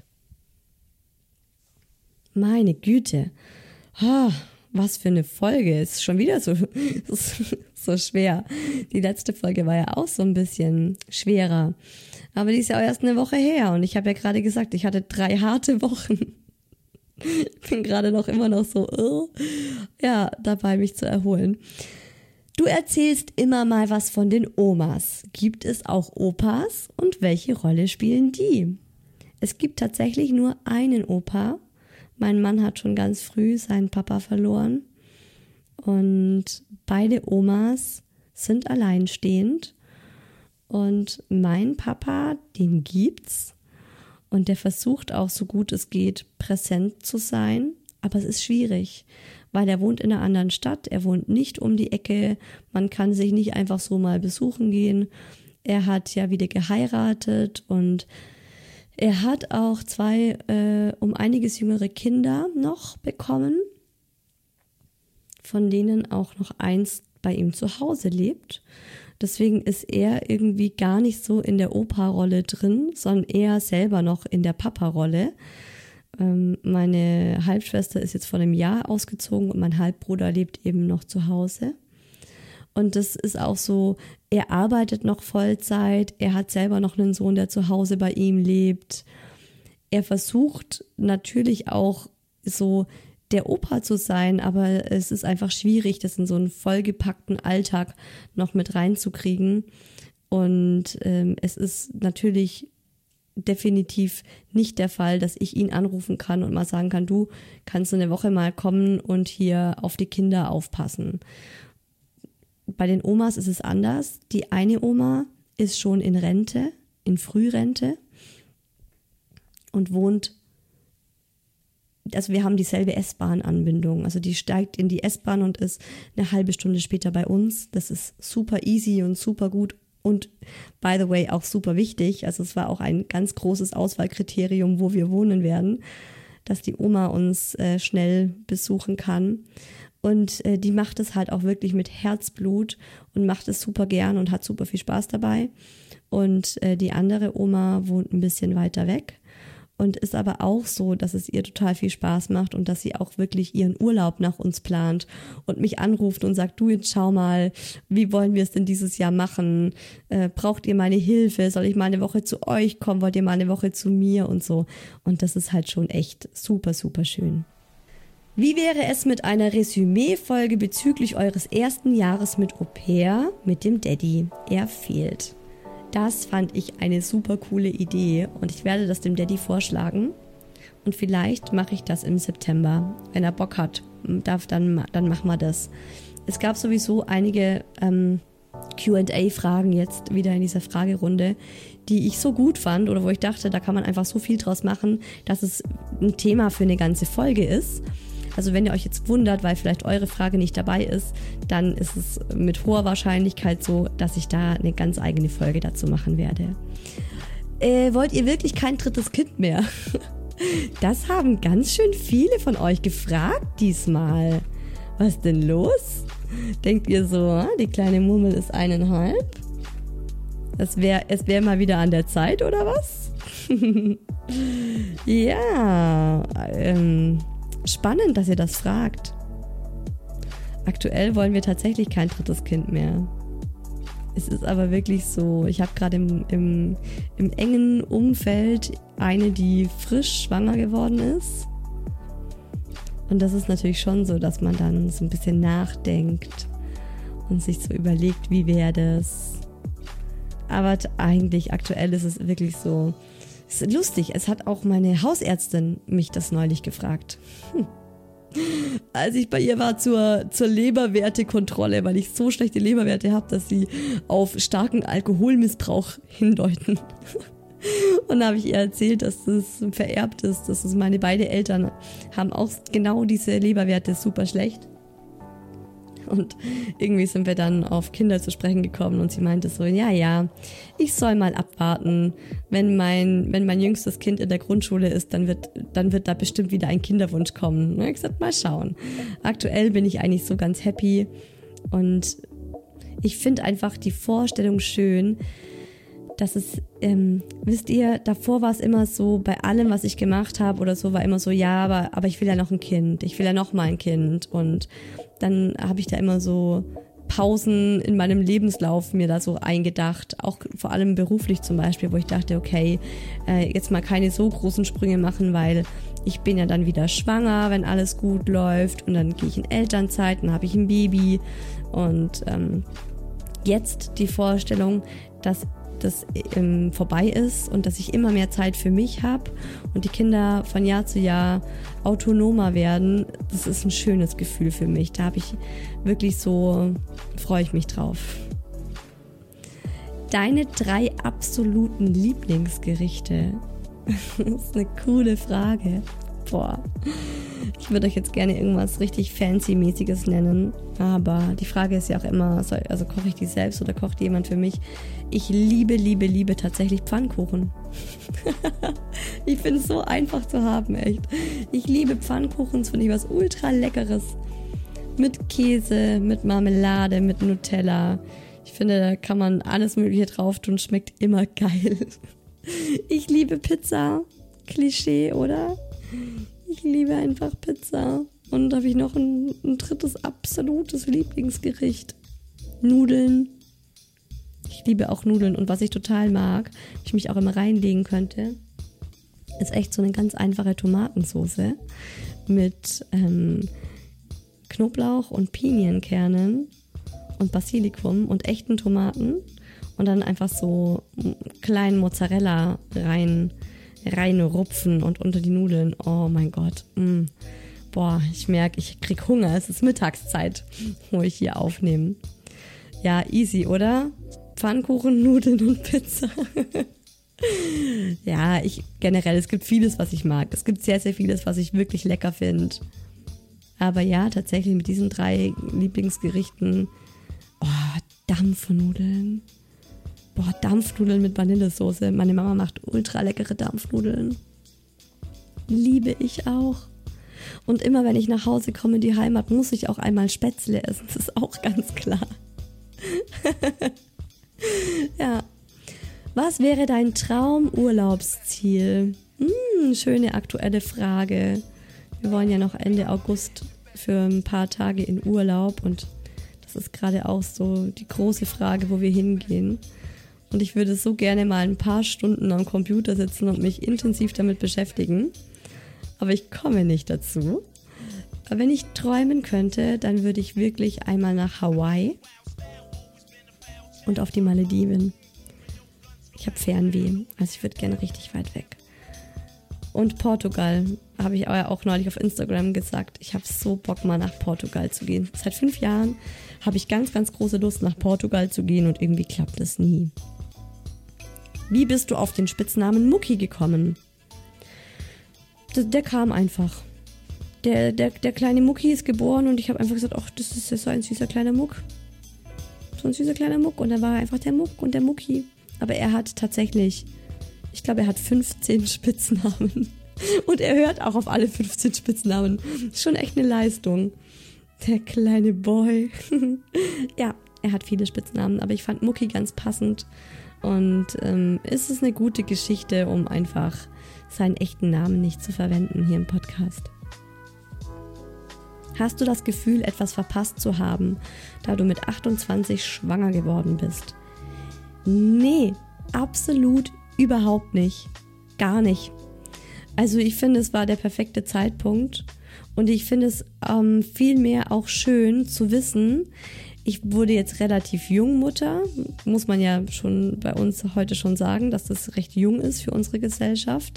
Meine Güte, was für eine Folge, ist schon wieder so schwer. Die letzte Folge war ja auch so ein bisschen schwerer, aber die ist ja auch erst eine Woche her und ich habe ja gerade gesagt, ich hatte 3 harte Wochen. Ich bin gerade immer noch so, dabei mich zu erholen. Du erzählst immer mal was von den Omas. Gibt es auch Opas und welche Rolle spielen die? Es gibt tatsächlich nur einen Opa. Mein Mann hat schon ganz früh seinen Papa verloren und beide Omas sind alleinstehend und mein Papa, den gibt's. Und der versucht auch, so gut es geht, präsent zu sein. Aber es ist schwierig, weil er wohnt in einer anderen Stadt. Er wohnt nicht um die Ecke. Man kann sich nicht einfach so mal besuchen gehen. Er hat ja wieder geheiratet und er hat auch 2 um einiges jüngere Kinder noch bekommen, von denen auch noch eins bei ihm zu Hause lebt. Deswegen ist er irgendwie gar nicht so in der Opa-Rolle drin, sondern eher selber noch in der Papa-Rolle. Meine Halbschwester ist jetzt vor einem Jahr ausgezogen und mein Halbbruder lebt eben noch zu Hause. Und das ist auch so, er arbeitet noch Vollzeit, er hat selber noch einen Sohn, der zu Hause bei ihm lebt. Er versucht natürlich auch so der Opa zu sein, aber es ist einfach schwierig, das in so einen vollgepackten Alltag noch mit reinzukriegen. Und es ist natürlich definitiv nicht der Fall, dass ich ihn anrufen kann und mal sagen kann, du kannst eine Woche mal kommen und hier auf die Kinder aufpassen. Bei den Omas ist es anders. Die eine Oma ist schon in Rente, in Frührente und wohnt, also wir haben dieselbe S-Bahn-Anbindung. Also die steigt in die S-Bahn und ist eine halbe Stunde später bei uns. Das ist super easy und super gut und by the way auch super wichtig. Also es war auch ein ganz großes Auswahlkriterium, wo wir wohnen werden, dass die Oma uns schnell besuchen kann. Und die macht es halt auch wirklich mit Herzblut und macht es super gern und hat super viel Spaß dabei. Und die andere Oma wohnt ein bisschen weiter weg und ist aber auch so, dass es ihr total viel Spaß macht und dass sie auch wirklich ihren Urlaub nach uns plant und mich anruft und sagt, du, jetzt schau mal, wie wollen wir es denn dieses Jahr machen? Braucht ihr meine Hilfe? Soll ich mal eine Woche zu euch kommen? Wollt ihr mal eine Woche zu mir? Und so. Und das ist halt schon echt super, super schön. Wie wäre es mit einer Resümee-Folge bezüglich eures ersten Jahres mit Au-pair mit dem Daddy? Er fehlt. Das fand ich eine super coole Idee und ich werde das dem Daddy vorschlagen. Und vielleicht mache ich das im September. Wenn er Bock hat, dann machen wir das. Es gab sowieso einige Q&A-Fragen jetzt wieder in dieser Fragerunde, die ich so gut fand oder wo ich dachte, da kann man einfach so viel draus machen, dass es ein Thema für eine ganze Folge ist. Also wenn ihr euch jetzt wundert, weil vielleicht eure Frage nicht dabei ist, dann ist es mit hoher Wahrscheinlichkeit so, dass ich da eine ganz eigene Folge dazu machen werde. Wollt ihr wirklich kein drittes Kind mehr? Das haben ganz schön viele von euch gefragt diesmal. Was denn los? Denkt ihr so, die kleine Murmel ist 1,5? Es wär mal wieder an der Zeit, oder was? Ja, spannend, dass ihr das fragt. Aktuell wollen wir tatsächlich kein drittes Kind mehr. Es ist aber wirklich so, ich habe gerade im engen Umfeld eine, die frisch schwanger geworden ist. Und das ist natürlich schon so, dass man dann so ein bisschen nachdenkt und sich so überlegt, wie wäre das. Aber eigentlich aktuell ist es wirklich so, es ist lustig, es hat auch meine Hausärztin mich das neulich gefragt. Als ich bei ihr war zur Leberwertekontrolle, weil ich so schlechte Leberwerte habe, dass sie auf starken Alkoholmissbrauch hindeuten. Und da habe ich ihr erzählt, dass das vererbt ist, dass es meine beiden Eltern haben auch genau diese Leberwerte super schlecht. Und irgendwie sind wir dann auf Kinder zu sprechen gekommen und sie meinte so, ja, ich soll mal abwarten, wenn mein jüngstes Kind in der Grundschule ist, dann wird da bestimmt wieder ein Kinderwunsch kommen. Und ich habe gesagt, mal schauen. Aktuell bin ich eigentlich so ganz happy und ich finde einfach die Vorstellung schön, dass es, wisst ihr, davor war es immer so, bei allem, was ich gemacht habe oder so, war immer so, ja, aber ich will ja noch ein Kind, ich will ja noch mal ein Kind. Und dann habe ich da immer so Pausen in meinem Lebenslauf mir da so eingedacht, auch vor allem beruflich zum Beispiel, wo ich dachte, okay, jetzt mal keine so großen Sprünge machen, weil ich bin ja dann wieder schwanger, wenn alles gut läuft und dann gehe ich in Elternzeit, dann habe ich ein Baby und jetzt die Vorstellung, dass das vorbei ist und dass ich immer mehr Zeit für mich habe und die Kinder von Jahr zu Jahr autonomer werden, das ist ein schönes Gefühl für mich. Da habe ich wirklich so, freue ich mich drauf. Deine 3 absoluten Lieblingsgerichte? Das ist eine coole Frage. Boah. Ich würde euch jetzt gerne irgendwas richtig Fancy-mäßiges nennen, aber die Frage ist ja auch immer, also koche ich die selbst oder kocht jemand für mich? Ich liebe tatsächlich Pfannkuchen. Ich finde es so einfach zu haben, echt. Ich liebe Pfannkuchen, das finde ich was ultra Leckeres. Mit Käse, mit Marmelade, mit Nutella. Ich finde, da kann man alles Mögliche drauf tun, schmeckt immer geil. Ich liebe Pizza. Klischee, oder? Ich liebe einfach Pizza. Und da habe ich noch ein drittes absolutes Lieblingsgericht. Nudeln. Ich liebe auch Nudeln. Und was ich total mag, ich mich auch immer reinlegen könnte, ist echt so eine ganz einfache Tomatensauce mit Knoblauch und Pinienkernen und Basilikum und echten Tomaten und dann einfach so kleinen Mozzarella reinrupfen und unter die Nudeln. Oh mein Gott. Boah, ich merke, ich krieg Hunger. Es ist Mittagszeit, wo ich hier aufnehme. Ja, easy, oder? Pfannkuchen, Nudeln und Pizza. Ja, generell, es gibt vieles, was ich mag. Es gibt sehr, sehr vieles, was ich wirklich lecker finde. Aber ja, tatsächlich mit diesen 3 Lieblingsgerichten. Oh, Dampfnudeln. Boah, Dampfnudeln mit Vanillesoße. Meine Mama macht ultra leckere Dampfnudeln. Liebe ich auch. Und immer wenn ich nach Hause komme in die Heimat, muss ich auch einmal Spätzle essen. Das ist auch ganz klar. Ja. Was wäre dein Traumurlaubsziel? Schöne aktuelle Frage. Wir wollen ja noch Ende August für ein paar Tage in Urlaub und das ist gerade auch so die große Frage, wo wir hingehen. Und ich würde so gerne mal ein paar Stunden am Computer sitzen und mich intensiv damit beschäftigen. Aber ich komme nicht dazu. Aber wenn ich träumen könnte, dann würde ich wirklich einmal nach Hawaii und auf die Malediven. Ich habe Fernweh, also ich würde gerne richtig weit weg. Und Portugal, habe ich auch neulich auf Instagram gesagt. Ich habe so Bock, mal nach Portugal zu gehen. Seit 5 Jahren habe ich ganz, ganz große Lust, nach Portugal zu gehen und irgendwie klappt es nie. Wie bist du auf den Spitznamen Mucki gekommen? Der kam einfach. Der kleine Mucki ist geboren und ich habe einfach gesagt, ach, das ist so ein süßer kleiner Muck. So ein süßer kleiner Muck. Und dann war er einfach der Muck und der Mucki. Aber er hat tatsächlich, ich glaube, er hat 15 Spitznamen. Und er hört auch auf alle 15 Spitznamen. Schon echt eine Leistung. Der kleine Boy. Ja, er hat viele Spitznamen, aber ich fand Mucki ganz passend. Und es ist eine gute Geschichte, um einfach seinen echten Namen nicht zu verwenden hier im Podcast. Hast du das Gefühl, etwas verpasst zu haben, da du mit 28 schwanger geworden bist? Nee, absolut überhaupt nicht. Gar nicht. Also ich finde, es war der perfekte Zeitpunkt und ich finde es vielmehr auch schön zu wissen, ich wurde jetzt relativ jung Mutter, muss man ja schon bei uns heute schon sagen, dass das recht jung ist für unsere Gesellschaft.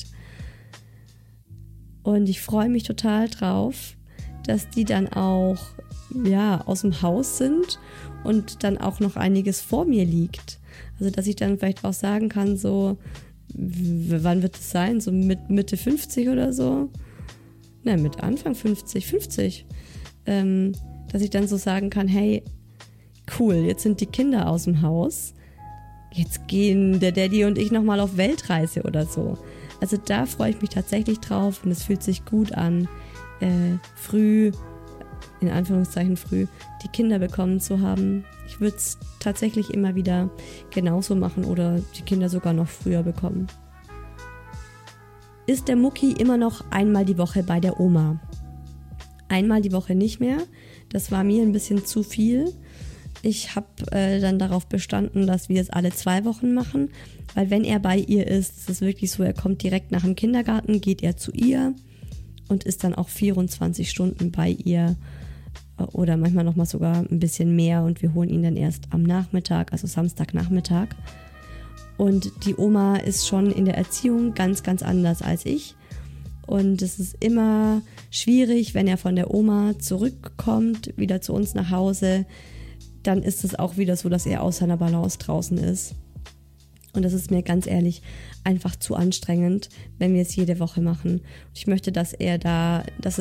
Und ich freue mich total drauf, dass die dann auch aus dem Haus sind und dann auch noch einiges vor mir liegt. Also dass ich dann vielleicht auch sagen kann, so, wann wird es sein? So mit Mitte 50 oder so? Nein, mit Anfang 50. Dass ich dann so sagen kann, hey, cool, jetzt sind die Kinder aus dem Haus. Jetzt gehen der Daddy und ich nochmal auf Weltreise oder so. Also da freue ich mich tatsächlich drauf und es fühlt sich gut an, früh, in Anführungszeichen früh, die Kinder bekommen zu haben. Ich würde es tatsächlich immer wieder genauso machen oder die Kinder sogar noch früher bekommen. Ist der Mucki immer noch einmal die Woche bei der Oma? Einmal die Woche nicht mehr. Das war mir ein bisschen zu viel. Ich habe dann darauf bestanden, dass wir es alle 2 Wochen machen, weil wenn er bei ihr ist, ist es wirklich so, er kommt direkt nach dem Kindergarten, geht er zu ihr und ist dann auch 24 Stunden bei ihr oder manchmal nochmal sogar ein bisschen mehr und wir holen ihn dann erst am Nachmittag, also Samstagnachmittag. Und die Oma ist schon in der Erziehung ganz, ganz anders als ich. Und es ist immer schwierig, wenn er von der Oma zurückkommt, wieder zu uns nach Hause, dann ist es auch wieder so, dass er aus seiner Balance draußen ist. Und das ist mir ganz ehrlich einfach zu anstrengend, wenn wir es jede Woche machen. Und ich möchte, dass sie da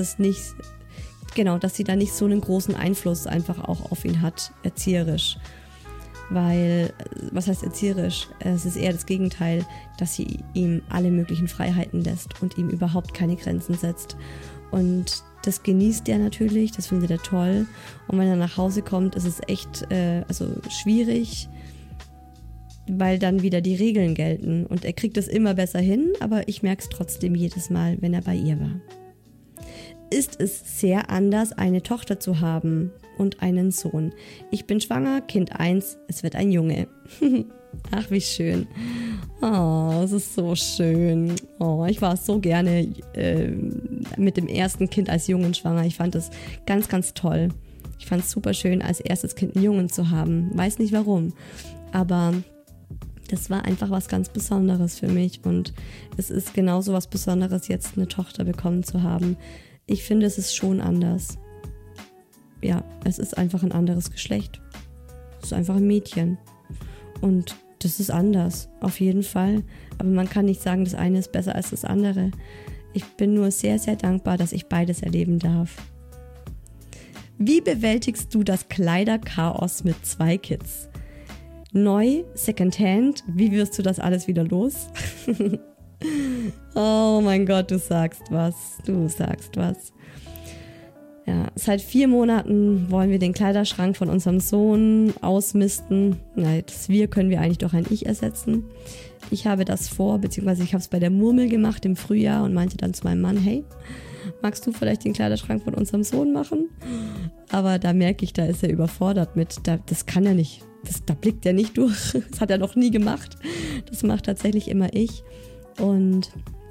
nicht so einen großen Einfluss einfach auch auf ihn hat, erzieherisch. Weil, was heißt erzieherisch? Es ist eher das Gegenteil, dass sie ihm alle möglichen Freiheiten lässt und ihm überhaupt keine Grenzen setzt. Und das genießt er natürlich, das findet er toll. Und wenn er nach Hause kommt, ist es echt schwierig, weil dann wieder die Regeln gelten. Und er kriegt es immer besser hin, aber ich merke es trotzdem jedes Mal, wenn er bei ihr war. Ist es sehr anders, eine Tochter zu haben und einen Sohn. Ich bin schwanger, Kind 1, es wird ein Junge. Ach, wie schön. Oh, es ist so schön. Oh, ich war so gerne mit dem ersten Kind als Jungen schwanger. Ich fand das ganz, ganz toll. Ich fand es super schön, als erstes Kind einen Jungen zu haben. Weiß nicht warum, aber das war einfach was ganz Besonderes für mich. Und es ist genauso was Besonderes, jetzt eine Tochter bekommen zu haben. Ich finde, es ist schon anders. Ja, es ist einfach ein anderes Geschlecht. Es ist einfach ein Mädchen. Und das ist anders, auf jeden Fall. Aber man kann nicht sagen, das eine ist besser als das andere. Ich bin nur sehr, sehr dankbar, dass ich beides erleben darf. Wie bewältigst du das Kleiderchaos mit 2 Kids? Neu, Secondhand, wie wirst du das alles wieder los? Oh mein Gott, du sagst was. Ja, seit 4 Monaten wollen wir den Kleiderschrank von unserem Sohn ausmisten. Na, das Wir können wir eigentlich durch ein Ich ersetzen. Ich habe das vor, beziehungsweise ich habe es bei der Murmel gemacht im Frühjahr und meinte dann zu meinem Mann, hey, magst du vielleicht den Kleiderschrank von unserem Sohn machen? Aber da merke ich, da ist er überfordert mit. Das kann er nicht. Da blickt er nicht durch. Das hat er noch nie gemacht. Das macht tatsächlich immer ich. Und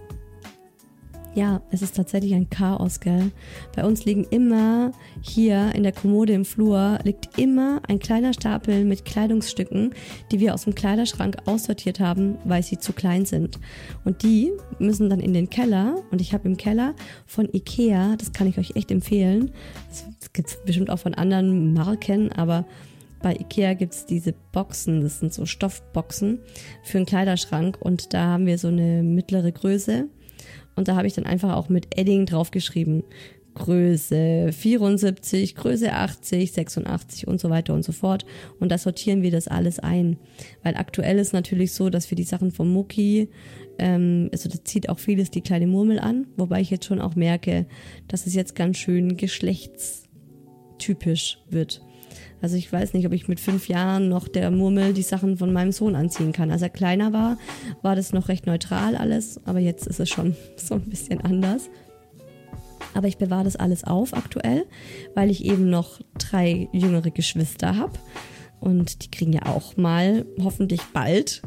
ja, es ist tatsächlich ein Chaos, gell? Bei uns liegen immer hier in der Kommode im Flur, liegt immer ein kleiner Stapel mit Kleidungsstücken, die wir aus dem Kleiderschrank aussortiert haben, weil sie zu klein sind. Und die müssen dann in den Keller. Und ich habe im Keller von Ikea, das kann ich euch echt empfehlen, das gibt es bestimmt auch von anderen Marken, aber bei Ikea gibt es diese Boxen, das sind so Stoffboxen für einen Kleiderschrank. Und da haben wir so eine mittlere Größe. Und da habe ich dann einfach auch mit Edding draufgeschrieben, Größe 74, Größe 80, 86 und so weiter und so fort. Und da sortieren wir das alles ein. Weil aktuell ist natürlich so, dass wir die Sachen vom Mucki, also das zieht auch vieles die kleine Murmel an, wobei ich jetzt schon auch merke, dass es jetzt ganz schön geschlechtstypisch wird. Also ich weiß nicht, ob ich mit 5 Jahren noch der Murmel die Sachen von meinem Sohn anziehen kann. Als er kleiner war, war das noch recht neutral alles, aber jetzt ist es schon so ein bisschen anders. Aber ich bewahre das alles auf aktuell, weil ich eben noch 3 jüngere Geschwister habe. Und die kriegen ja auch mal, hoffentlich bald,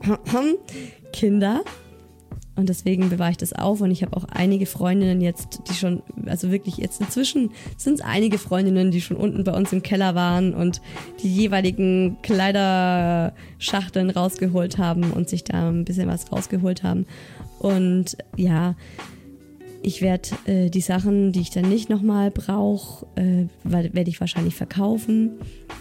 Kinder. Und deswegen bewahre ich das auf und ich habe auch einige Freundinnen jetzt, die schon, also wirklich jetzt inzwischen sind es einige Freundinnen, die schon unten bei uns im Keller waren und die jeweiligen Kleiderschachteln rausgeholt haben und sich da ein bisschen was rausgeholt haben. Und ja, ich werde die Sachen, die ich dann nicht nochmal brauche, werde ich wahrscheinlich verkaufen.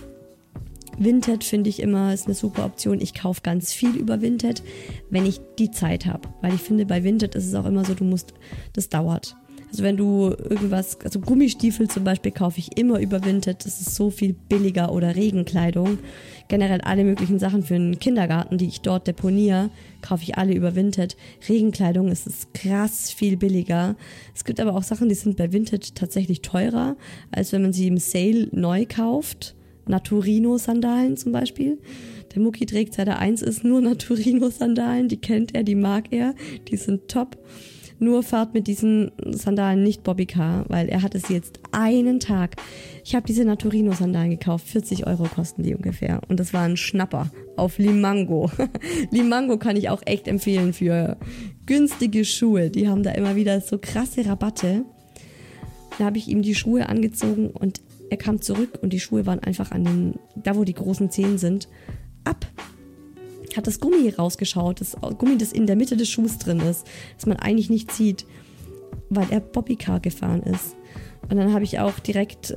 Vinted finde ich immer, ist eine super Option. Ich kaufe ganz viel über Vinted, wenn ich die Zeit habe. Weil ich finde, bei Vinted ist es auch immer so, das dauert. Also wenn du irgendwas, also Gummistiefel zum Beispiel kaufe ich immer über Vinted. Das ist so viel billiger oder Regenkleidung. Generell alle möglichen Sachen für einen Kindergarten, die ich dort deponiere, kaufe ich alle über Vinted. Regenkleidung ist es krass viel billiger. Es gibt aber auch Sachen, die sind bei Vinted tatsächlich teurer, als wenn man sie im Sale neu kauft. Naturino-Sandalen zum Beispiel. Der Mucki trägt, seit er 1 ist, nur Naturino-Sandalen. Die kennt er, die mag er. Die sind top. Nur fahrt mit diesen Sandalen nicht Bobbycar, weil er hatte sie jetzt einen Tag. Ich habe diese Naturino-Sandalen gekauft. 40 € kosten die ungefähr. Und das war ein Schnapper auf Limango. Limango kann ich auch echt empfehlen für günstige Schuhe. Die haben da immer wieder so krasse Rabatte. Da habe ich ihm die Schuhe angezogen und er kam zurück und die Schuhe waren einfach da wo die großen Zehen sind, ab. Hat das Gummi rausgeschaut, das Gummi, das in der Mitte des Schuhs drin ist, das man eigentlich nicht sieht, weil er Bobbycar gefahren ist. Und dann habe ich auch direkt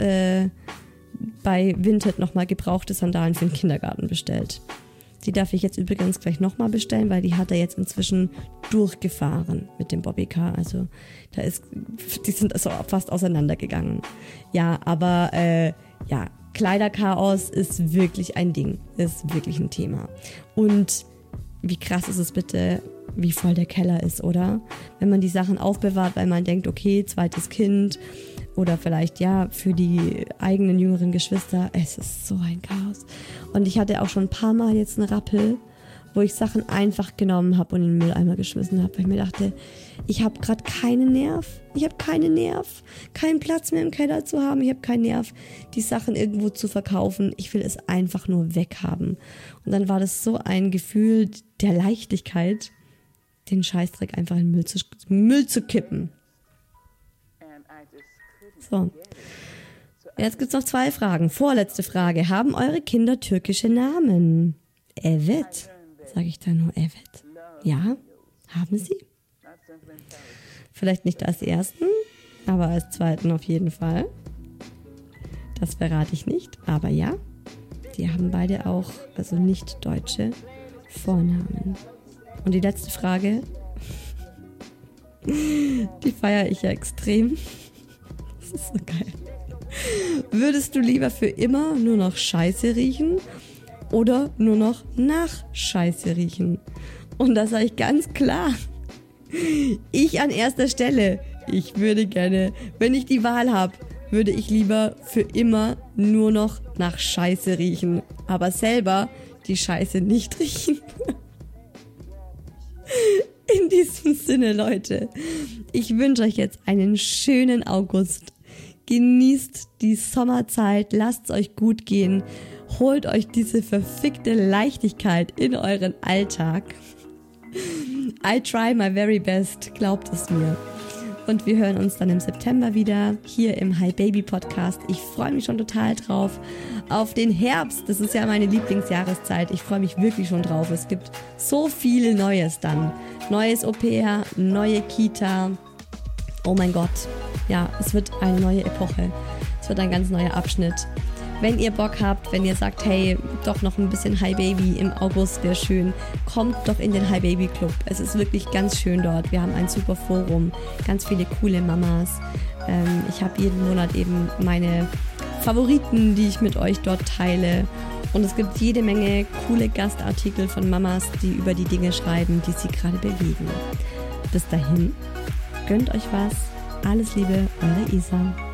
bei Vinted nochmal gebrauchte Sandalen für den Kindergarten bestellt. Die darf ich jetzt übrigens gleich nochmal bestellen, weil die hat er jetzt inzwischen durchgefahren mit dem Bobbycar. Also die sind also fast auseinandergegangen. Ja, aber Kleiderchaos ist wirklich ein Ding, ist wirklich ein Thema. Und wie krass ist es bitte, wie voll der Keller ist, oder? Wenn man die Sachen aufbewahrt, weil man denkt, okay, zweites Kind oder vielleicht ja für die eigenen jüngeren Geschwister, es ist so ein Chaos. Und ich hatte auch schon ein paar Mal jetzt einen Rappel wo ich Sachen einfach genommen habe und in den Mülleimer geschmissen habe, weil ich mir dachte, ich habe gerade keinen Nerv. Ich habe keinen Nerv, keinen Platz mehr im Keller zu haben. Ich habe keinen Nerv, die Sachen irgendwo zu verkaufen. Ich will es einfach nur weghaben. Und dann war das so ein Gefühl der Leichtigkeit, den Scheißdreck einfach in den Müll zu kippen. So. Jetzt gibt's noch 2 Fragen. Vorletzte Frage. Haben eure Kinder türkische Namen? Evet. Sage ich da nur Evet? Ja, haben sie. Vielleicht nicht als ersten, aber als zweiten auf jeden Fall. Das verrate ich nicht, aber ja. Die haben beide auch, also nicht deutsche Vornamen. Und die letzte Frage, die feiere ich ja extrem. Das ist so geil. Würdest du lieber für immer nur noch Scheiße riechen oder nur noch nach Scheiße riechen? Und da sage ich ganz klar, ich an erster Stelle. Ich würde gerne, wenn ich die Wahl habe, würde ich lieber für immer nur noch nach Scheiße riechen, aber selber die Scheiße nicht riechen. In diesem Sinne, Leute, ich wünsche euch jetzt einen schönen August. Genießt die Sommerzeit, lasst es euch gut gehen, holt euch diese verfickte Leichtigkeit in euren Alltag. I try my very best, glaubt es mir. Und wir hören uns dann im September wieder hier im Hi Baby Podcast. Ich freue mich schon total drauf. Auf den Herbst, das ist ja meine Lieblingsjahreszeit. Ich freue mich wirklich schon drauf. Es gibt so viel Neues dann. Neues Au-pair, neue Kita. Oh mein Gott. Ja, es wird eine neue Epoche. Es wird ein ganz neuer Abschnitt. Wenn ihr Bock habt, wenn ihr sagt, hey, doch noch ein bisschen Hi Baby im August wäre schön, kommt doch in den Hi Baby Club. Es ist wirklich ganz schön dort. Wir haben ein super Forum, ganz viele coole Mamas. Ich habe jeden Monat eben meine Favoriten, die ich mit euch dort teile. Und es gibt jede Menge coole Gastartikel von Mamas, die über die Dinge schreiben, die sie gerade bewegen. Bis dahin, gönnt euch was. Alles Liebe, eure Isa.